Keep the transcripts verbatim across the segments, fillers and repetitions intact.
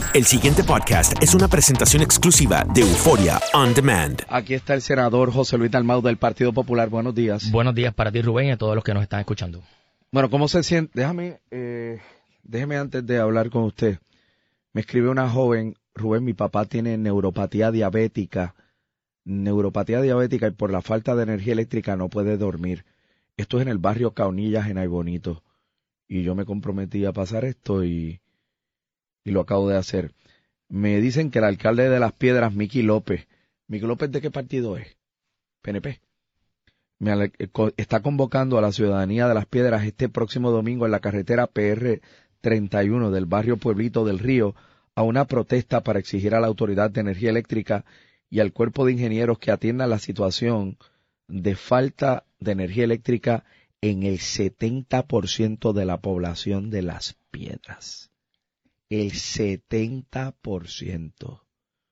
El siguiente podcast es una presentación exclusiva de Euforia On Demand. Aquí está el senador José Luis Dalmau del Partido Popular. Buenos días. Buenos días para ti, Rubén, y a todos los que nos están escuchando. Bueno, ¿cómo se siente? Déjame, eh, déjeme antes de hablar con usted. Me escribe una joven, Rubén, mi papá tiene neuropatía diabética, neuropatía diabética y por la falta de energía eléctrica no puede dormir. Esto es en el barrio Caunillas, en Aybonito. Y yo me comprometí a pasar esto y, y lo acabo de hacer. Me dicen que el alcalde de Las Piedras, Miki López, ¿Miki López de qué partido es? P N P. Me, está convocando a la ciudadanía de Las Piedras este próximo domingo en la carretera P R treinta y uno del barrio Pueblito del Río a una protesta para exigir a la Autoridad de Energía Eléctrica y al cuerpo de ingenieros que atiendan la situación de falta de energía eléctrica en el setenta por ciento de la población de Las Piedras. El setenta por ciento.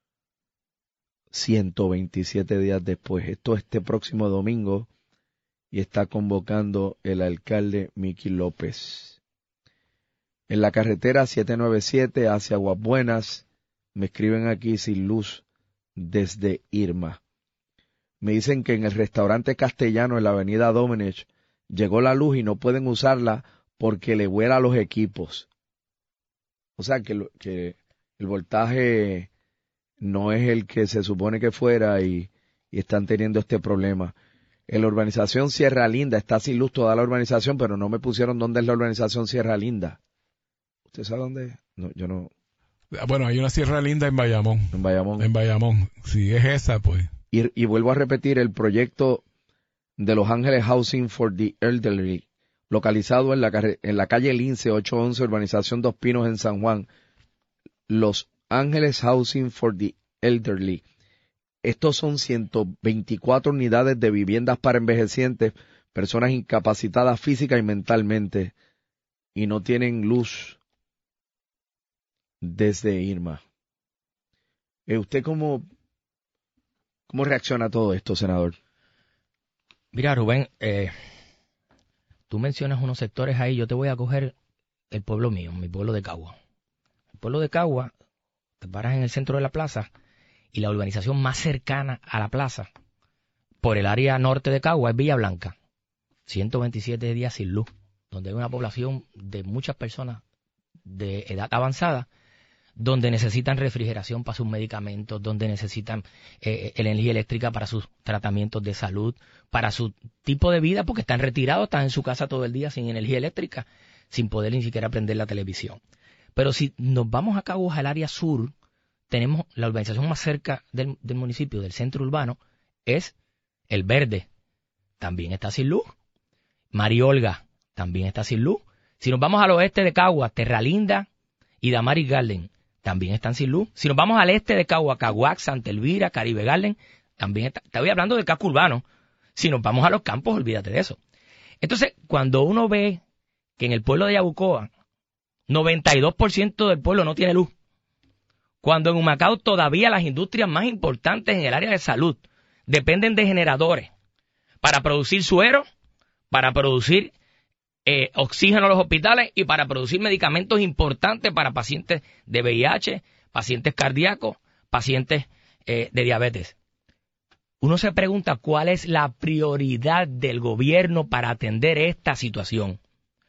ciento veintisiete días después. Esto este próximo domingo y está convocando el alcalde Miki López. En la carretera setecientos noventa y siete hacia Aguas Buenas, me escriben aquí sin luz desde Irma. Me dicen que en el restaurante Castellano en la avenida Domenech llegó la luz y no pueden usarla porque le vuela los equipos. O sea que, lo, que el voltaje no es el que se supone que fuera y, y están teniendo este problema. En la urbanización Sierra Linda está sin luz toda la urbanización, pero no me pusieron dónde es la urbanización Sierra Linda. ¿Usted sabe dónde es? No, yo no. Bueno, hay una Sierra Linda en Bayamón. En Bayamón. En Bayamón. Si es esa, pues. Y, y vuelvo a repetir el proyecto de Los Ángeles Housing for the Elderly, localizado en la, en la calle Lince ochocientos once, urbanización Dos Pinos en San Juan. Los Ángeles Housing for the Elderly. Estos son ciento veinticuatro unidades de viviendas para envejecientes, personas incapacitadas física y mentalmente, y no tienen luz desde Irma. ¿Usted cómo, cómo reacciona a todo esto, senador? Mira, Rubén, eh, tú mencionas unos sectores ahí, yo te voy a coger el pueblo mío, mi pueblo de Cagua. El pueblo de Cagua, te paras en el centro de la plaza y la urbanización más cercana a la plaza, por el área norte de Cagua, es Villa Blanca. ciento veintisiete días sin luz, donde hay una población de muchas personas de edad avanzada, donde necesitan refrigeración para sus medicamentos, donde necesitan eh, energía eléctrica para sus tratamientos de salud, para su tipo de vida, porque están retirados, están en su casa todo el día sin energía eléctrica, sin poder ni siquiera prender la televisión. Pero si nos vamos a Caguas, al área sur, tenemos la urbanización más cerca del, del municipio, del centro urbano, es El Verde, también está sin luz. Mariolga, también está sin luz. Si nos vamos al oeste de Caguas, Terralinda y Damaris Garden, también están sin luz. Si nos vamos al este de Cagua, Caguac, Santa Elvira, Caribe Garden, también está. Estoy hablando del casco urbano. Si nos vamos a los campos, olvídate de eso. Entonces, cuando uno ve que en el pueblo de Yabucoa, noventa y dos por ciento del pueblo no tiene luz, cuando en Humacao todavía las industrias más importantes en el área de salud dependen de generadores para producir suero, para producir Eh, oxígeno a los hospitales y para producir medicamentos importantes para pacientes de V I H, pacientes cardíacos, pacientes eh, de diabetes. Uno se pregunta cuál es la prioridad del gobierno para atender esta situación.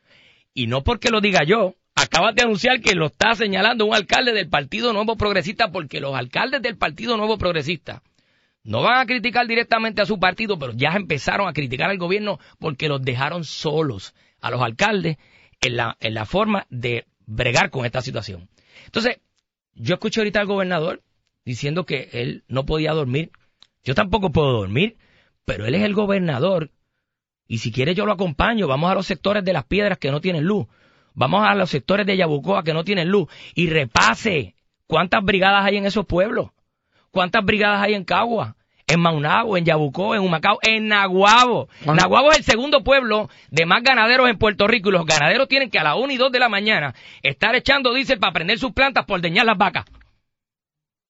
Y no porque lo diga yo, acabas de anunciar que lo está señalando un alcalde del Partido Nuevo Progresista, porque los alcaldes del Partido Nuevo Progresista no van a criticar directamente a su partido, pero ya empezaron a criticar al gobierno porque los dejaron solos a los alcaldes en la, en la forma de bregar con esta situación. Entonces, yo escuché ahorita al gobernador diciendo que él no podía dormir. Yo tampoco puedo dormir, pero él es el gobernador y si quiere yo lo acompaño. Vamos a los sectores de Las Piedras que no tienen luz. Vamos a los sectores de Yabucoa que no tienen luz y repase cuántas brigadas hay en esos pueblos. ¿Cuántas brigadas hay en Cagua, en Maunabo, en Yabucoa, en Humacao, en Naguabo? ¿Ah? Naguabo es el segundo pueblo de más ganaderos en Puerto Rico y los ganaderos tienen que a las una y dos de la mañana estar echando diésel para prender sus plantas por ordeñar las vacas.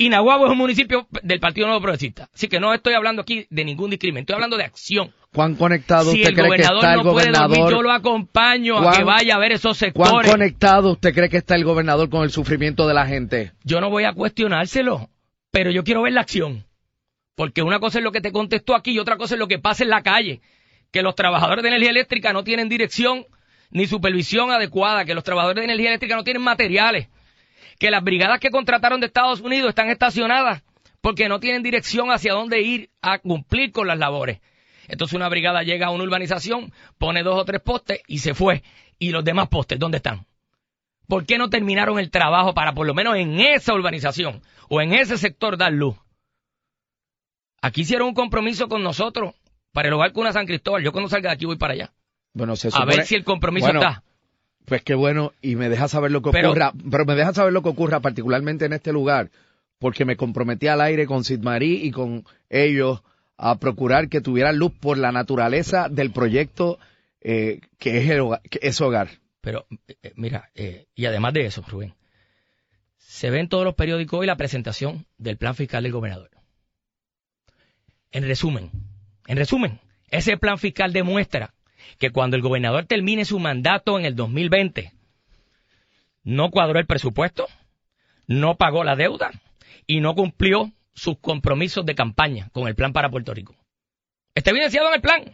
Y Naguabo es un municipio del Partido Nuevo Progresista. Así que no estoy hablando aquí de ningún discrimen, estoy hablando de acción. ¿Cuán conectado si usted cree que está el no puede gobernador? Dormir, yo lo acompaño a que vaya a ver esos sectores. ¿Cuán conectado usted cree que está el gobernador con el sufrimiento de la gente? Yo no voy a cuestionárselo, pero yo quiero ver la acción. Porque una cosa es lo que te contestó aquí y otra cosa es lo que pasa en la calle. Que los trabajadores de energía eléctrica no tienen dirección ni supervisión adecuada, que los trabajadores de energía eléctrica no tienen materiales, que las brigadas que contrataron de Estados Unidos están estacionadas porque no tienen dirección hacia dónde ir a cumplir con las labores. Entonces una brigada llega a una urbanización, pone dos o tres postes y se fue. ¿Y los demás postes dónde están? ¿Por qué no terminaron el trabajo para por lo menos en esa urbanización o en ese sector dar luz? Aquí hicieron un compromiso con nosotros para el hogar Cuna San Cristóbal. Yo cuando salga de aquí voy para allá. Bueno, se supone... A ver si el compromiso bueno, está. Pues qué bueno, y me deja saber lo que pero, ocurra, pero me deja saber lo que ocurra particularmente en este lugar, porque me comprometí al aire con Sid Marí y con ellos a procurar que tuvieran luz por la naturaleza del proyecto eh, que es el hogar, que es hogar. Pero, eh, mira, eh, y además de eso, Rubén, se ve en todos los periódicos hoy la presentación del plan fiscal del gobernador. En resumen, en resumen, ese plan fiscal demuestra que cuando el gobernador termine su mandato en el dos mil veinte, no cuadró el presupuesto, no pagó la deuda y no cumplió sus compromisos de campaña con el plan para Puerto Rico. Está evidenciado en el plan.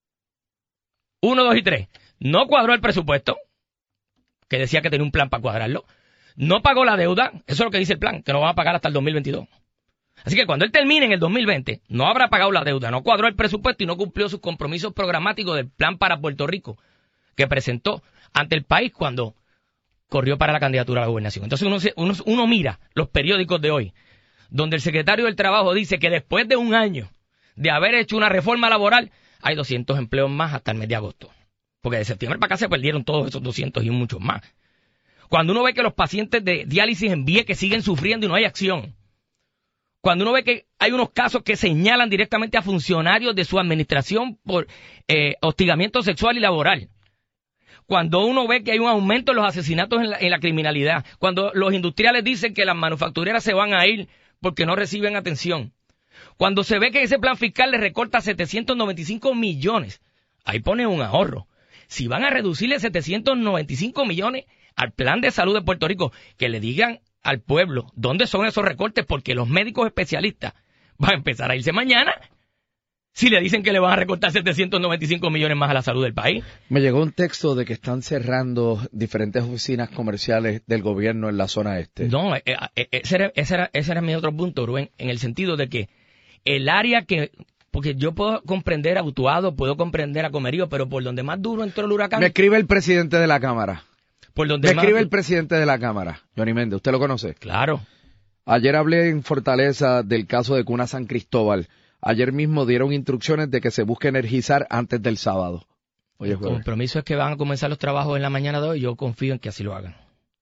Uno, dos y tres. No cuadró el presupuesto, que decía que tenía un plan para cuadrarlo. No pagó la deuda, eso es lo que dice el plan, que no van a pagar hasta el dos mil veintidós. Así que cuando él termine en el dos mil veinte, no habrá pagado la deuda, no cuadró el presupuesto y no cumplió sus compromisos programáticos del plan para Puerto Rico que presentó ante el país cuando corrió para la candidatura a la gobernación. Entonces uno, uno, uno mira los periódicos de hoy, donde el secretario del Trabajo dice que después de un año de haber hecho una reforma laboral, hay doscientos empleos más hasta el mes de agosto. Porque de septiembre para acá se perdieron todos esos doscientos y muchos más. Cuando uno ve que los pacientes de diálisis en Vieques siguen sufriendo y no hay acción. Cuando uno ve que hay unos casos que señalan directamente a funcionarios de su administración por eh, hostigamiento sexual y laboral. Cuando uno ve que hay un aumento en los asesinatos en la, en la criminalidad. Cuando los industriales dicen que las manufactureras se van a ir porque no reciben atención. Cuando se ve que ese plan fiscal le recorta setecientos noventa y cinco millones, ahí pone un ahorro. Si van a reducirle setecientos noventa y cinco millones al plan de salud de Puerto Rico, que le digan al pueblo dónde son esos recortes, porque los médicos especialistas van a empezar a irse mañana si le dicen que le van a recortar setecientos noventa y cinco millones más a la salud del país. Me llegó un texto de que están cerrando diferentes oficinas comerciales del gobierno en la zona este. No, eh, eh, ese, era, ese, era, ese era mi otro punto, Rubén, en el sentido de que el área que... Porque yo puedo comprender a Utuado, puedo comprender a Comerío, pero por donde más duro entró el huracán... Me escribe el presidente de la Cámara. Por donde Me más... escribe el presidente de la Cámara, Johnny Méndez. ¿Usted lo conoce? Claro. Ayer hablé en Fortaleza del caso de Cuna San Cristóbal. Ayer mismo dieron instrucciones de que se busque energizar antes del sábado. Hoy es el compromiso es que van a comenzar los trabajos en la mañana de hoy. Yo confío en que así lo hagan.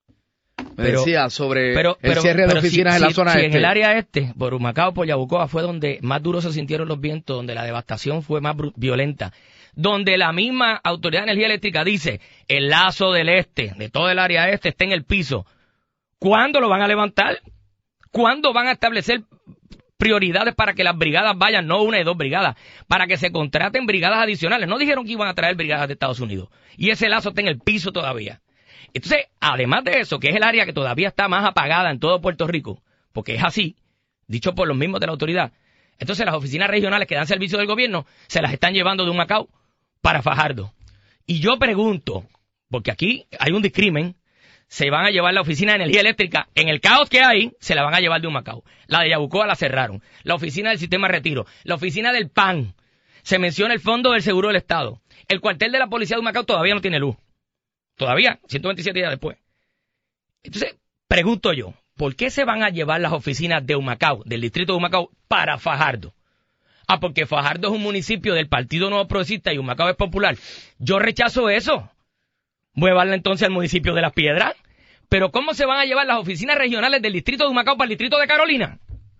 Me pero, decía sobre pero, el pero, cierre de oficinas si, en la si, zona si este. En el área este, por Humacao, por Yabucoa, fue donde más duro se sintieron los vientos, donde la devastación fue más violenta, donde la misma Autoridad de Energía Eléctrica dice, el lazo del este, de todo el área este, está en el piso. ¿Cuándo lo van a levantar? ¿Cuándo van a establecer prioridades para que las brigadas vayan, no una y dos brigadas, para que se contraten brigadas adicionales? No dijeron que iban a traer brigadas de Estados Unidos. Y ese lazo está en el piso todavía. Entonces, además de eso, que es el área que todavía está más apagada en todo Puerto Rico, porque es así, dicho por los mismos de la autoridad, entonces las oficinas regionales que dan servicio del gobierno se las están llevando de Humacao para Fajardo. Y yo pregunto, porque aquí hay un discrimen, se van a llevar la oficina de energía eléctrica, en el caos que hay, se la van a llevar de Humacao. La de Yabucoa la cerraron, la oficina del sistema de retiro, la oficina del P A N, se menciona el Fondo del Seguro del Estado, el cuartel de la policía de Humacao todavía no tiene luz. Todavía, ciento veintisiete días después. Entonces, pregunto yo, ¿por qué se van a llevar las oficinas de Humacao, del distrito de Humacao, para Fajardo? Ah, porque Fajardo es un municipio del Partido Nuevo Progresista y Humacao es popular. Yo rechazo eso. Muévanla entonces al municipio de Las Piedras. Pero ¿cómo se van a llevar las oficinas regionales del distrito de Humacao para el distrito de Carolina?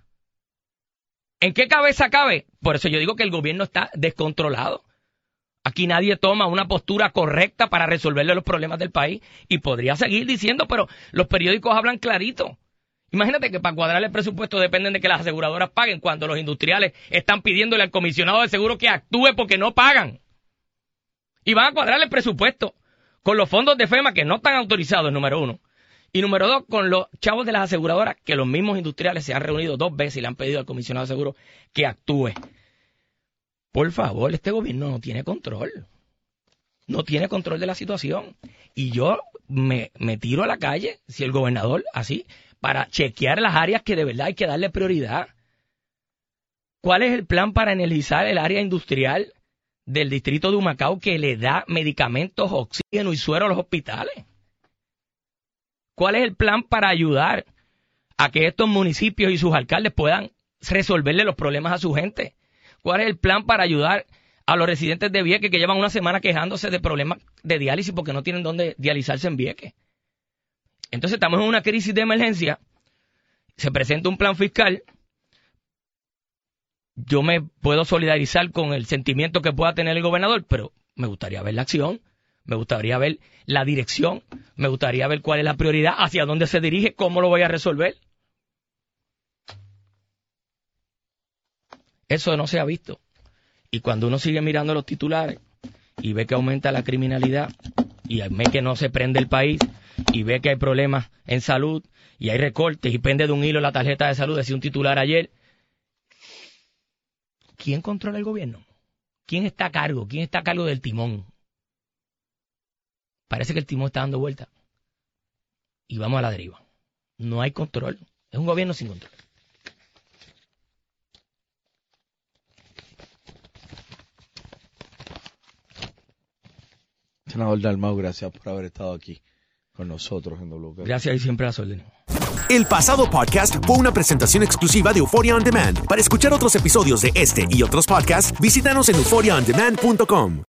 ¿En qué cabeza cabe? Por eso yo digo que el gobierno está descontrolado. Aquí nadie toma una postura correcta para resolverle los problemas del país y podría seguir diciendo, pero los periódicos hablan clarito. Imagínate que para cuadrar el presupuesto dependen de que las aseguradoras paguen cuando los industriales están pidiéndole al comisionado de seguro que actúe porque no pagan. Y van a cuadrar el presupuesto con los fondos de FEMA que no están autorizados, número uno. Y número dos, con los chavos de las aseguradoras que los mismos industriales se han reunido dos veces y le han pedido al comisionado de seguro que actúe. Por favor, este gobierno no tiene control. No tiene control de la situación. Y yo me, me tiro a la calle, si el gobernador así, para chequear las áreas que de verdad hay que darle prioridad. ¿Cuál es el plan para energizar el área industrial del distrito de Humacao que le da medicamentos, oxígeno y suero a los hospitales? ¿Cuál es el plan para ayudar a que estos municipios y sus alcaldes puedan resolverle los problemas a su gente? ¿Cuál es el plan para ayudar a los residentes de Vieques que llevan una semana quejándose de problemas de diálisis porque no tienen dónde dializarse en Vieques? Entonces estamos en una crisis de emergencia, se presenta un plan fiscal, yo me puedo solidarizar con el sentimiento que pueda tener el gobernador, pero me gustaría ver la acción, me gustaría ver la dirección, me gustaría ver cuál es la prioridad, hacia dónde se dirige, cómo lo voy a resolver. Eso no se ha visto. Y cuando uno sigue mirando los titulares y ve que aumenta la criminalidad y ve que no se prende el país y ve que hay problemas en salud y hay recortes y pende de un hilo la tarjeta de salud, decía un titular ayer, ¿quién controla el gobierno? ¿Quién está a cargo? ¿Quién está a cargo del timón? Parece que el timón está dando vuelta y vamos a la deriva. No hay control. Es un gobierno sin control. Senador Dalmau, gracias por haber estado aquí con nosotros en W K. Gracias y siempre a las órdenes. El pasado podcast fue una presentación exclusiva de Euphoria On Demand. Para escuchar otros episodios de este y otros podcasts, visítanos en euphoria on demand punto com.